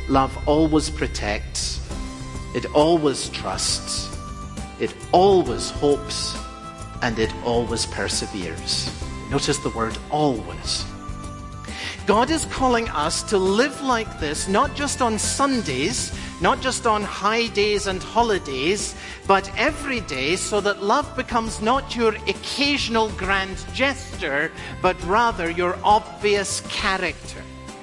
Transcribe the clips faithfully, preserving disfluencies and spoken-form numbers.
love always protects, it always trusts, it always hopes, and it always perseveres. Notice the word always. God is calling us to live like this, not just on Sundays, not just on high days and holidays, but every day, so that love becomes not your occasional grand gesture, but rather your obvious character.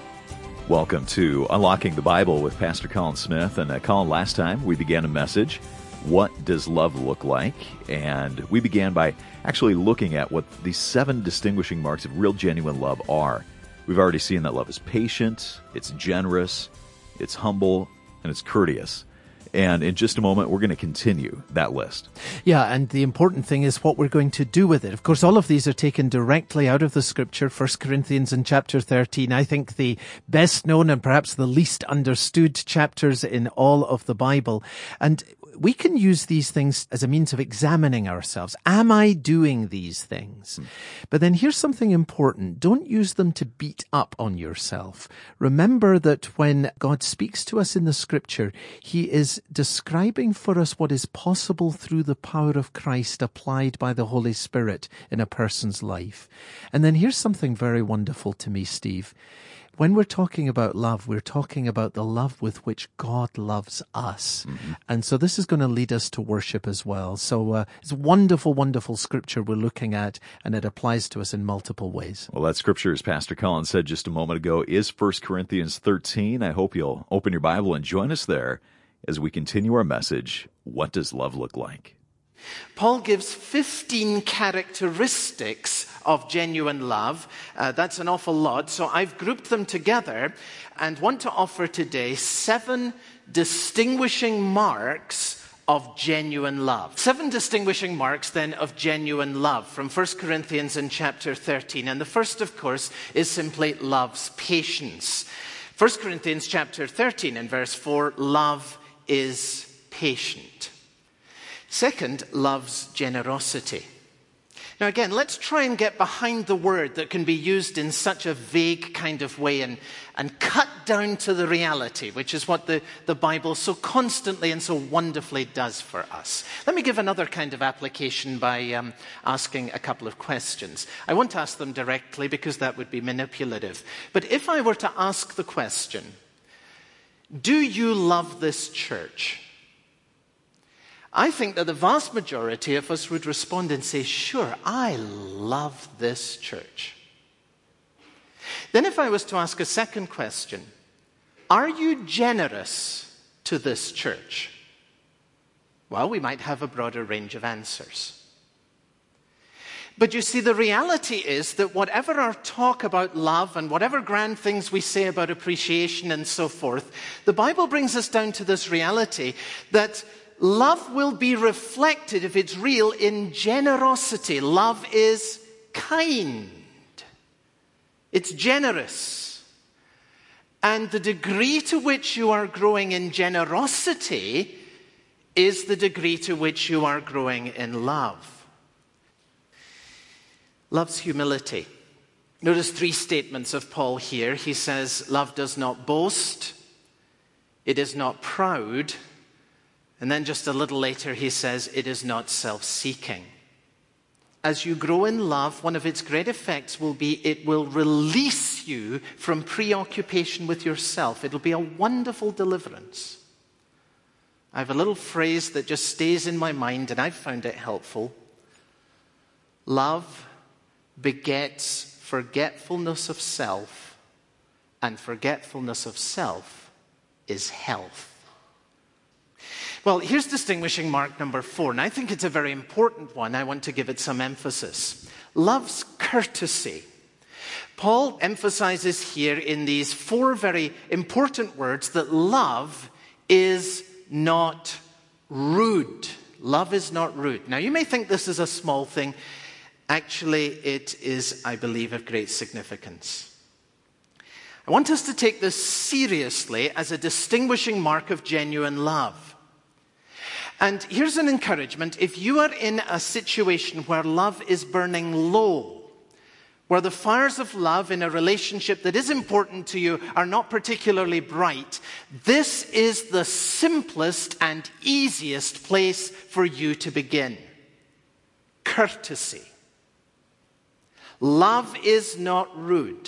Welcome to Unlocking the Bible with Pastor Colin Smith. And uh, Colin, last time we began a message, what does love look like? And we began by actually looking at what the seven distinguishing marks of real genuine love are. We've already seen that love is patient, it's generous, it's humble, and it's courteous. And in just a moment, we're going to continue that list. Yeah, and the important thing is what we're going to do with it. Of course, all of these are taken directly out of the Scripture, First Corinthians in chapter thirteen. I think the best known and perhaps the least understood chapters in all of the Bible. And we can use these things as a means of examining ourselves. Am I doing these things? Hmm. But then here's something important. Don't use them to beat up on yourself. Remember that when God speaks to us in the Scripture, He is describing for us what is possible through the power of Christ applied by the Holy Spirit in a person's life. And then here's something very wonderful to me, Steve. When we're talking about love, we're talking about the love with which God loves us. Mm-hmm. And so this is going to lead us to worship as well. So uh, it's wonderful, wonderful scripture we're looking at, and it applies to us in multiple ways. Well, that scripture, as Pastor Colin said just a moment ago, is First Corinthians thirteen. I hope you'll open your Bible and join us there as we continue our message, What Does Love Look Like? Paul gives fifteen characteristics of genuine love. Uh, that's an awful lot. So I've grouped them together and want to offer today seven distinguishing marks of genuine love. Seven distinguishing marks then of genuine love from First Corinthians in chapter thirteen. And the first, of course, is simply love's patience. First Corinthians chapter thirteen and verse four, love is patient. Second, love's generosity. Now again, let's try and get behind the word that can be used in such a vague kind of way and, and cut down to the reality, which is what the, the Bible so constantly and so wonderfully does for us. Let me give another kind of application by um, asking a couple of questions. I won't ask them directly because that would be manipulative. But if I were to ask the question, do you love this church? I think that the vast majority of us would respond and say, sure, I love this church. Then if I was to ask a second question, are you generous to this church? Well, we might have a broader range of answers. But you see, the reality is that whatever our talk about love and whatever grand things we say about appreciation and so forth, the Bible brings us down to this reality that love will be reflected, if it's real, in generosity. Love is kind. It's generous. And the degree to which you are growing in generosity is the degree to which you are growing in love. Love's humility. Notice three statements of Paul here. He says, love does not boast. It is not proud. And then just a little later he says, it is not self-seeking. As you grow in love, one of its great effects will be it will release you from preoccupation with yourself. It'll be a wonderful deliverance. I have a little phrase that just stays in my mind, and I've found it helpful. Love begets forgetfulness of self, and forgetfulness of self is health. Well, here's distinguishing mark number four, and I think it's a very important one. I want to give it some emphasis. Love's courtesy. Paul emphasizes here in these four very important words that love is not rude. Love is not rude. Now, you may think this is a small thing. Actually, it is, I believe, of great significance. I want us to take this seriously as a distinguishing mark of genuine love. And here's an encouragement. If you are in a situation where love is burning low, where the fires of love in a relationship that is important to you are not particularly bright, this is the simplest and easiest place for you to begin. Courtesy. Love is not rude.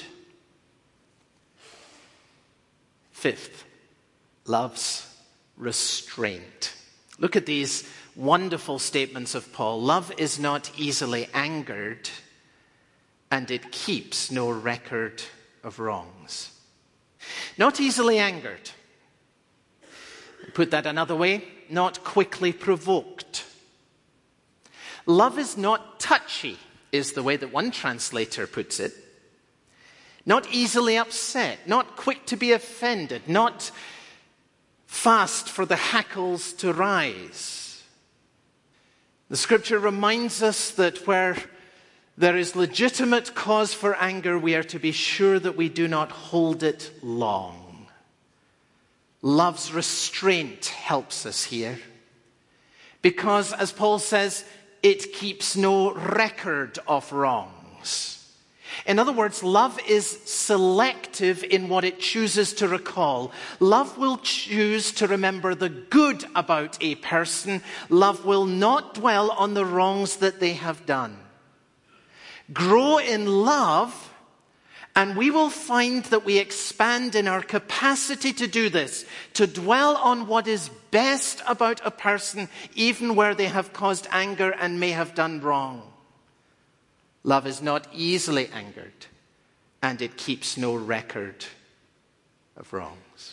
Fifth, love's restraint. Look at these wonderful statements of Paul. Love is not easily angered, and it keeps no record of wrongs. Not easily angered. Put that another way, not quickly provoked. Love is not touchy, is the way that one translator puts it. Not easily upset, not quick to be offended, not fast for the hackles to rise. The scripture reminds us that where there is legitimate cause for anger, we are to be sure that we do not hold it long. Love's restraint helps us here. Because, as Paul says, it keeps no record of wrongs. In other words, love is selective in what it chooses to recall. Love will choose to remember the good about a person. Love will not dwell on the wrongs that they have done. Grow in love, and we will find that we expand in our capacity to do this, to dwell on what is best about a person, even where they have caused anger and may have done wrong. Love is not easily angered, and it keeps no record of wrongs.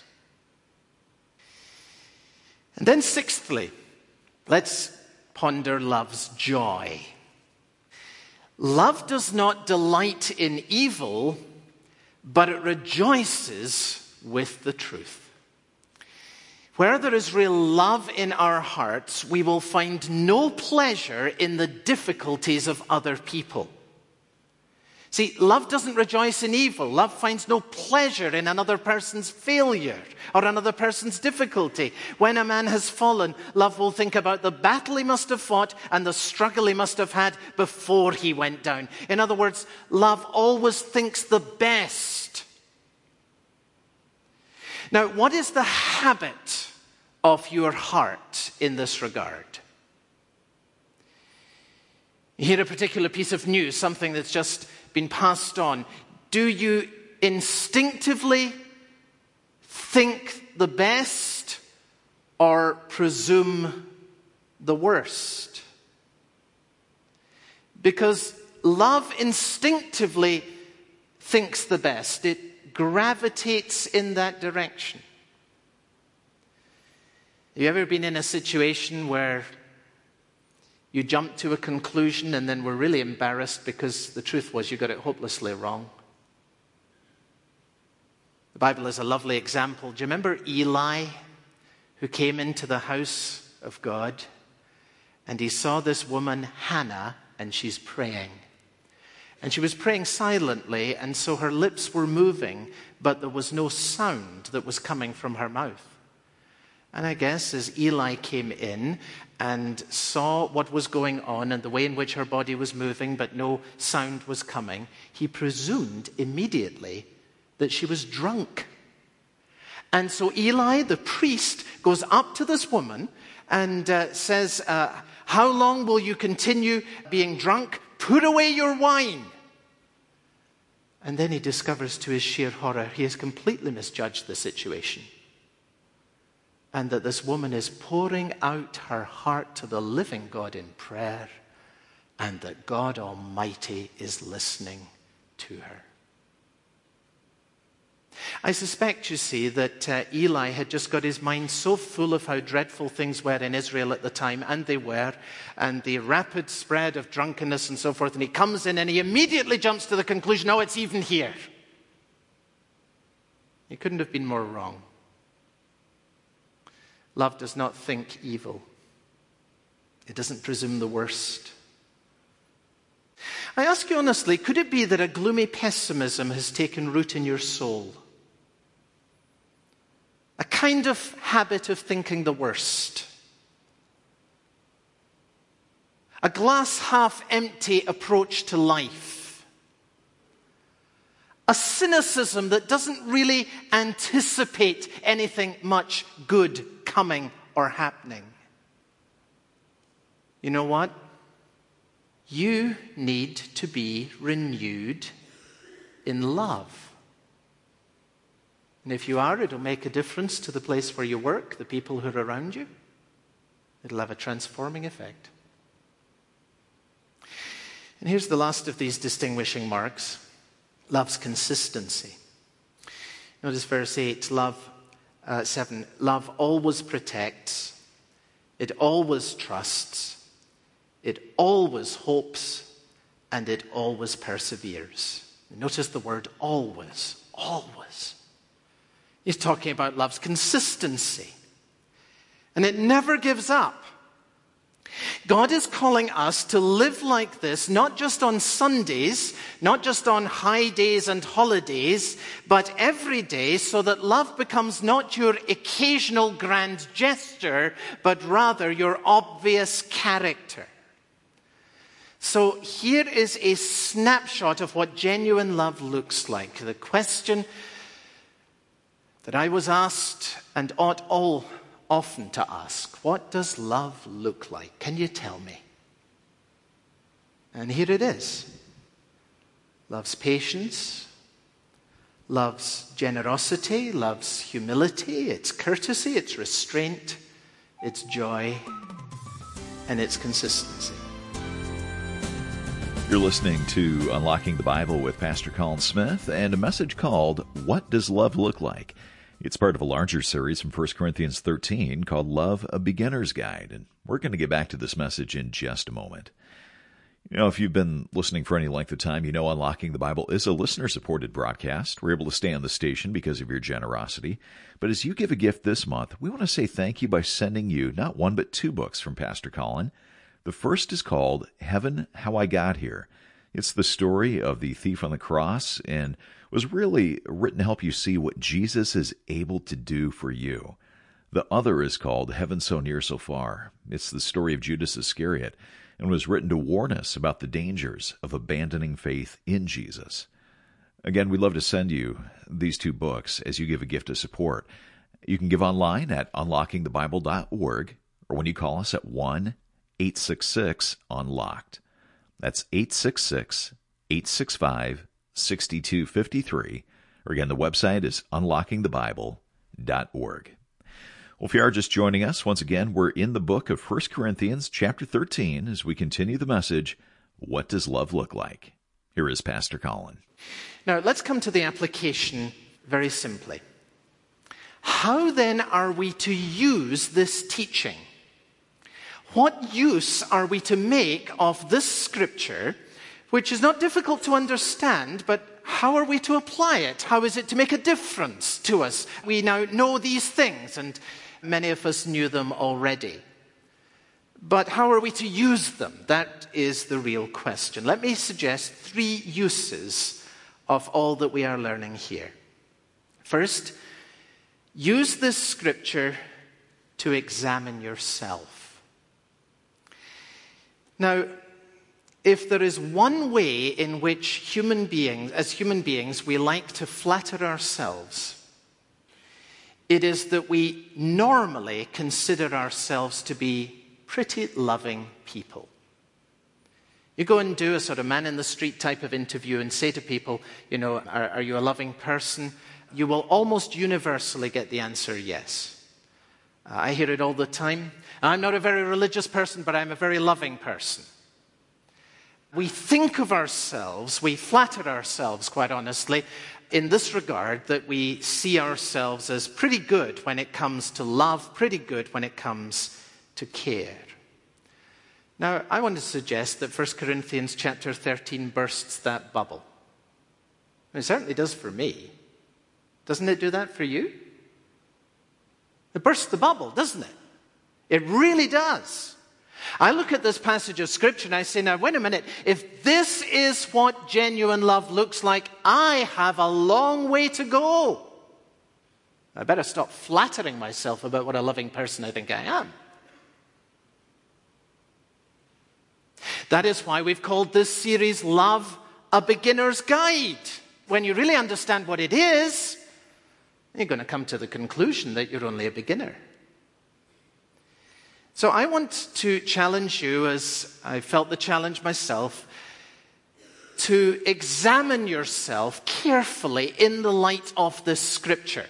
And then sixthly, let's ponder love's joy. Love does not delight in evil, but it rejoices with the truth. Where there is real love in our hearts, we will find no pleasure in the difficulties of other people. See, love doesn't rejoice in evil. Love finds no pleasure in another person's failure or another person's difficulty. When a man has fallen, love will think about the battle he must have fought and the struggle he must have had before he went down. In other words, love always thinks the best. Now, what is the habit of your heart in this regard? You hear a particular piece of news, something that's just been passed on. Do you instinctively think the best or presume the worst? Because love instinctively thinks the best. It gravitates in that direction. Have you ever been in a situation where you jumped to a conclusion and then were really embarrassed because the truth was you got it hopelessly wrong? The Bible is a lovely example. Do you remember Eli, who came into the house of God, and he saw this woman, Hannah, and she's praying. And she was praying silently, and so her lips were moving, but there was no sound that was coming from her mouth. And I guess as Eli came in and saw what was going on and the way in which her body was moving, but no sound was coming, he presumed immediately that she was drunk. And so Eli, the priest, goes up to this woman and uh, says, uh, how long will you continue being drunk? Put away your wine. And then he discovers to his sheer horror, he has completely misjudged the situation. And that this woman is pouring out her heart to the living God in prayer, and that God Almighty is listening to her. I suspect, you see, that uh, Eli had just got his mind so full of how dreadful things were in Israel at the time, and they were, and the rapid spread of drunkenness and so forth, and he comes in and he immediately jumps to the conclusion, oh, it's even here. He couldn't have been more wrong. Love does not think evil. It doesn't presume the worst. I ask you honestly, could it be that a gloomy pessimism has taken root in your soul? A kind of habit of thinking the worst. A glass half empty approach to life. A cynicism that doesn't really anticipate anything much good coming or happening. You know what? You need to be renewed in love. And if you are, it'll make a difference to the place where you work, the people who are around you. It'll have a transforming effect. And here's the last of these distinguishing marks. Love's consistency. Notice verse eight, love, uh, seven. Love always protects. It always trusts. It always hopes. And it always perseveres. Notice the word always. Always. He's talking about love's consistency. And it never gives up. God is calling us to live like this, not just on Sundays, not just on high days and holidays, but every day, so that love becomes not your occasional grand gesture, but rather your obvious character. So here is a snapshot of what genuine love looks like. The question that I was asked and ought all often to ask, what does love look like? Can you tell me? And here it is. Love's patience, love's generosity, love's humility, its courtesy, its restraint, its joy, and its consistency. You're listening to Unlocking the Bible with Pastor Colin Smith and a message called, What Does Love Look Like? It's part of a larger series from First Corinthians thirteen called Love, a Beginner's Guide, and we're going to get back to this message in just a moment. You know, if you've been listening for any length of time, you know Unlocking the Bible is a listener-supported broadcast. We're able to stay on the station because of your generosity. But as you give a gift this month, we want to say thank you by sending you not one but two books from Pastor Colin. The first is called Heaven, How I Got Here. It's the story of the thief on the cross and was really written to help you see what Jesus is able to do for you. The other is called Heaven So Near So Far. It's the story of Judas Iscariot and was written to warn us about the dangers of abandoning faith in Jesus. Again, we'd love to send you these two books as you give a gift of support. You can give online at unlocking the bible dot org or when you call us at one eight six six unlocked. That's eight six six, eight six five, six two five three. Or again, the website is unlocking the bible dot org. Well, if you are just joining us, once again, we're in the book of First Corinthians chapter thirteen as we continue the message, What Does Love Look Like? Here is Pastor Colin. Now, let's come to the application very simply. How then are we to use this teaching? What use are we to make of this scripture, which is not difficult to understand, but how are we to apply it? How is it to make a difference to us? We now know these things, and many of us knew them already. But how are we to use them? That is the real question. Let me suggest three uses of all that we are learning here. First, use this scripture to examine yourself. Now, if there is one way in which human beings, as human beings, we like to flatter ourselves, it is that we normally consider ourselves to be pretty loving people. You go and do a sort of man-in-the-street type of interview and say to people, you know, are, are you a loving person? You will almost universally get the answer yes. Uh, I hear it all the time. I'm not a very religious person, but I'm a very loving person. We think of ourselves, we flatter ourselves, quite honestly, in this regard, that we see ourselves as pretty good when it comes to love, pretty good when it comes to care. Now, I want to suggest that First Corinthians chapter thirteen bursts that bubble. It certainly does for me. Doesn't it do that for you? It bursts the bubble, doesn't it? It really does. I look at this passage of Scripture and I say, now, wait a minute. If this is what genuine love looks like, I have a long way to go. I better stop flattering myself about what a loving person I think I am. That is why we've called this series Love, a Beginner's Guide. when you really understand what it is, you're going to come to the conclusion that you're only a beginner. So I want to challenge you, as I felt the challenge myself, to examine yourself carefully in the light of this scripture.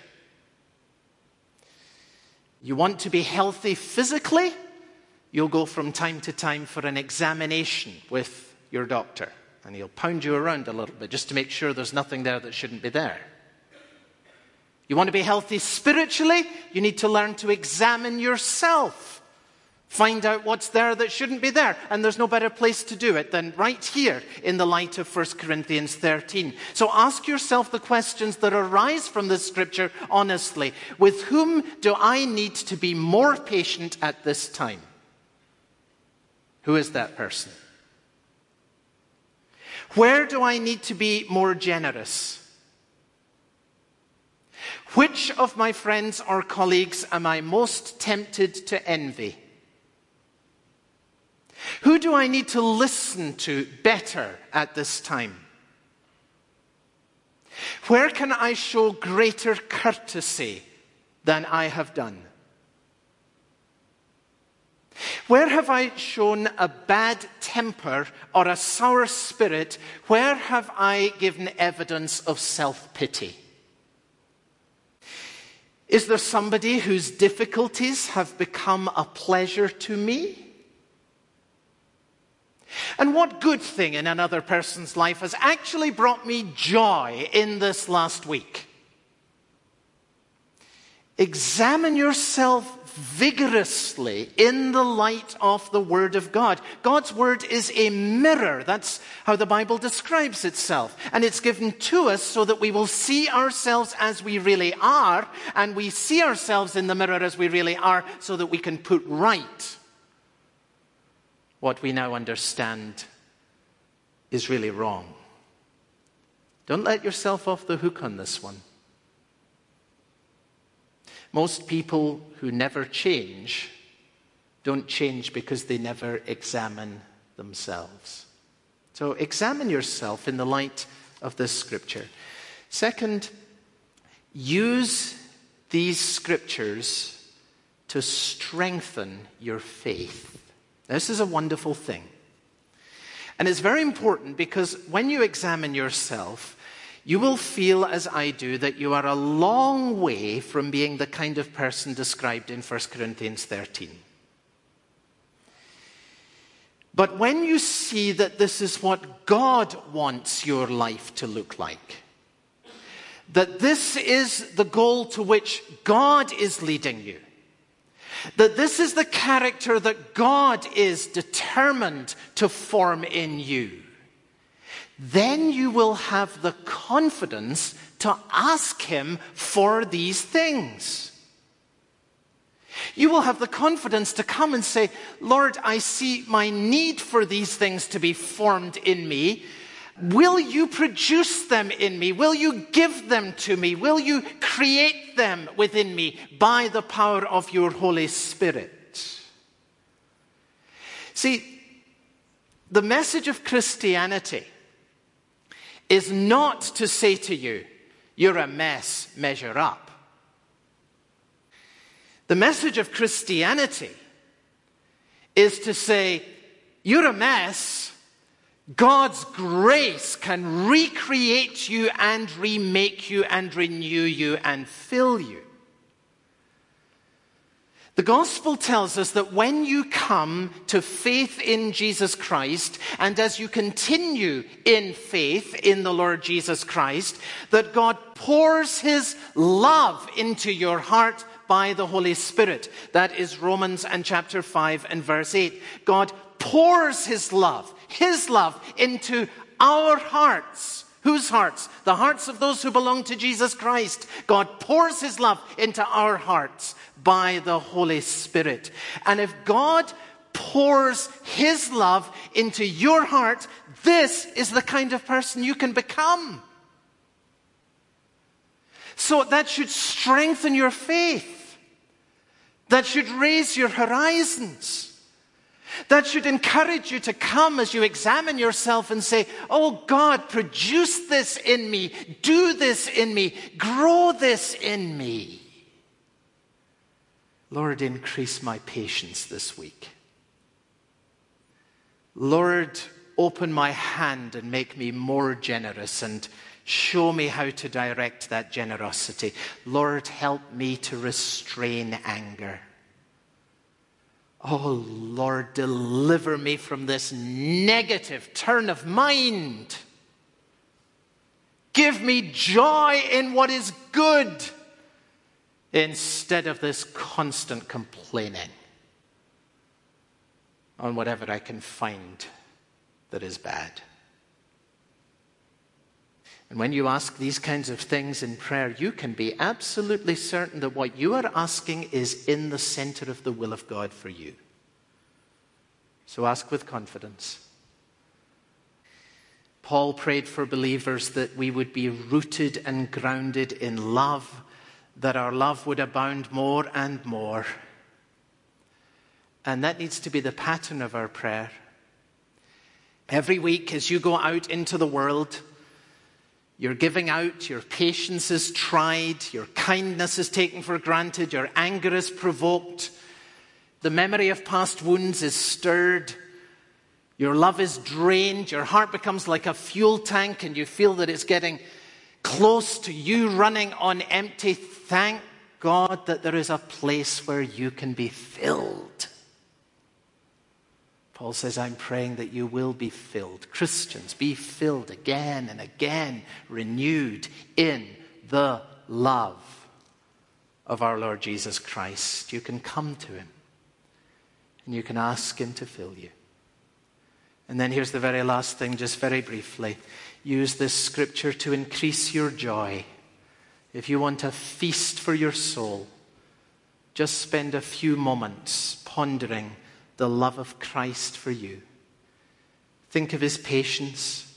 You want to be healthy physically? You'll go from time to time for an examination with your doctor. And he'll pound you around a little bit just to make sure there's nothing there that shouldn't be there. You want to be healthy spiritually? You need to learn to examine yourself. Find out what's there that shouldn't be there. And there's no better place to do it than right here in the light of First Corinthians thirteen. So ask yourself the questions that arise from this scripture honestly. With whom do I need to be more patient at this time? Who is that person? Where do I need to be more generous? Which of my friends or colleagues am I most tempted to envy? Who do I need to listen to better at this time? Where can I show greater courtesy than I have done? Where have I shown a bad temper or a sour spirit? Where have I given evidence of self-pity? Is there somebody whose difficulties have become a pleasure to me? And what good thing in another person's life has actually brought me joy in this last week? Examine yourself vigorously in the light of the Word of God. God's Word is a mirror. That's how the Bible describes itself. And it's given to us so that we will see ourselves as we really are, and we see ourselves in the mirror as we really are so that we can put right what we now understand is really wrong. Don't let yourself off the hook on this one. Most people who never change don't change because they never examine themselves. So examine yourself in the light of this scripture. Second, use these scriptures to strengthen your faith. This is a wonderful thing. And it's very important because when you examine yourself, you will feel, as I do, that you are a long way from being the kind of person described in First Corinthians thirteen. But when you see that this is what God wants your life to look like, that this is the goal to which God is leading you, that this is the character that God is determined to form in you, then you will have the confidence to ask Him for these things. You will have the confidence to come and say, Lord, I see my need for these things to be formed in me. Will you produce them in me? Will you give them to me? Will you create them within me by the power of your Holy Spirit? See, the message of Christianity is not to say to you, you're a mess, measure up. The message of Christianity is to say, you're a mess. God's grace can recreate you and remake you and renew you and fill you. The gospel tells us that when you come to faith in Jesus Christ, and as you continue in faith in the Lord Jesus Christ, that God pours His love into your heart by the Holy Spirit. That is Romans and chapter five and verse eight. God pours His love, His love into our hearts. Whose hearts? The hearts of those who belong to Jesus Christ. God pours His love into our hearts by the Holy Spirit. And if God pours His love into your heart, this is the kind of person you can become. So that should strengthen your faith. That should raise your horizons. That should encourage you to come as you examine yourself and say, oh God, produce this in me, do this in me, grow this in me. Lord, increase my patience this week. Lord, open my hand and make me more generous and show me how to direct that generosity. Lord, help me to restrain anger. Oh, Lord, deliver me from this negative turn of mind. Give me joy in what is good instead of this constant complaining on whatever I can find that is bad. And when you ask these kinds of things in prayer, you can be absolutely certain that what you are asking is in the center of the will of God for you. So ask with confidence. Paul prayed for believers that we would be rooted and grounded in love, that our love would abound more and more. And that needs to be the pattern of our prayer. Every week as you go out into the world, you're giving out, your patience is tried, your kindness is taken for granted, your anger is provoked, the memory of past wounds is stirred, your love is drained, your heart becomes like a fuel tank and you feel that it's getting close to you running on empty. Thank God that there is a place where you can be filled. Paul says, I'm praying that you will be filled. Christians, be filled again and again, renewed in the love of our Lord Jesus Christ. You can come to him and you can ask him to fill you. And then here's the very last thing, just very briefly. Use this scripture to increase your joy. If you want a feast for your soul, just spend a few moments pondering the love of Christ for you. Think of his patience,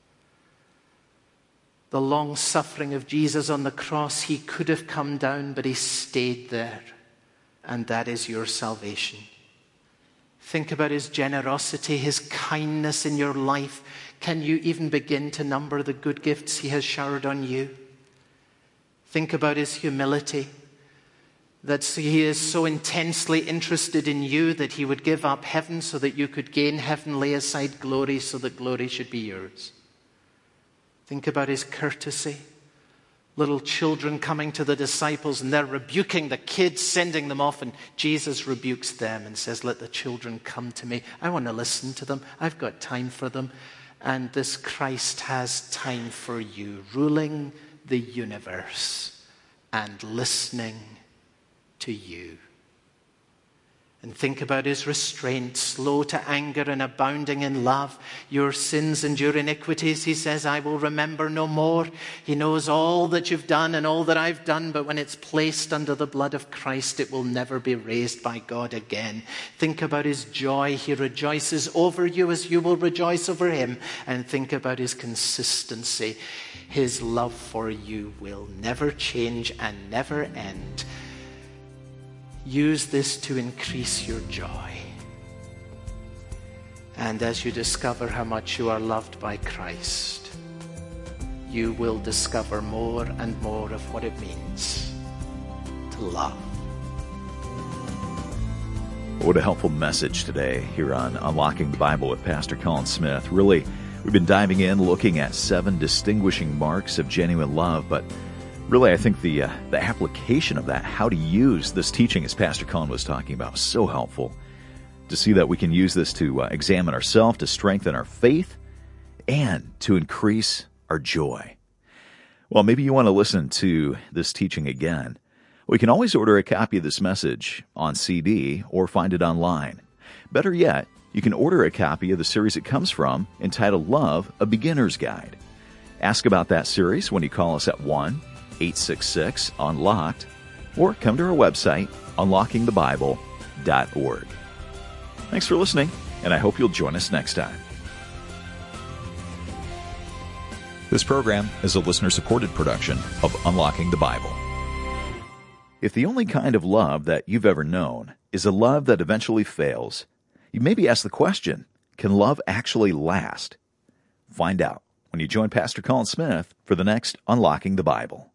the long suffering of Jesus on the cross. He could have come down, but he stayed there, and that is your salvation. Think about his generosity, his kindness in your life. Can you even begin to number the good gifts he has showered on you? Think about his humility, that he is so intensely interested in you that he would give up heaven so that you could gain heaven, lay aside glory so that glory should be yours. Think about his courtesy. Little children coming to the disciples and they're rebuking the kids, sending them off, and Jesus rebukes them and says, let the children come to me. I want to listen to them. I've got time for them. And this Christ has time for you, ruling the universe and listening to you. And think about his restraint, slow to anger and abounding in love. Your sins and your iniquities, he says, I will remember no more. He knows all that you've done and all that I've done, but when it's placed under the blood of Christ, it will never be raised by God again. Think about his joy. He rejoices over you as you will rejoice over him. And think about his consistency. His love for you will never change and never end. Use this to increase your joy. And as you discover how much you are loved by Christ, you will discover more and more of what it means to love. What a helpful message today here on Unlocking the Bible with Pastor Colin Smith. Really, we've been diving in, looking at seven distinguishing marks of genuine love, but really, I think the uh, the application of that, how to use this teaching, as Pastor Colin was talking about, was so helpful to see that we can use this to uh, examine ourselves, to strengthen our faith, and to increase our joy. Well, maybe you want to listen to this teaching again. We can always order a copy of this message on C D or find it online. Better yet, you can order a copy of the series it comes from, entitled Love, A Beginner's Guide. Ask about that series when you call us at one eight six six unlocked, or come to our website, unlocking the bible dot org. Thanks for listening, and I hope you'll join us next time. This program is a listener-supported production of Unlocking the Bible. If the only kind of love that you've ever known is a love that eventually fails, You maybe ask the question, can love actually last? Find out when you join Pastor Colin Smith for the next Unlocking the Bible.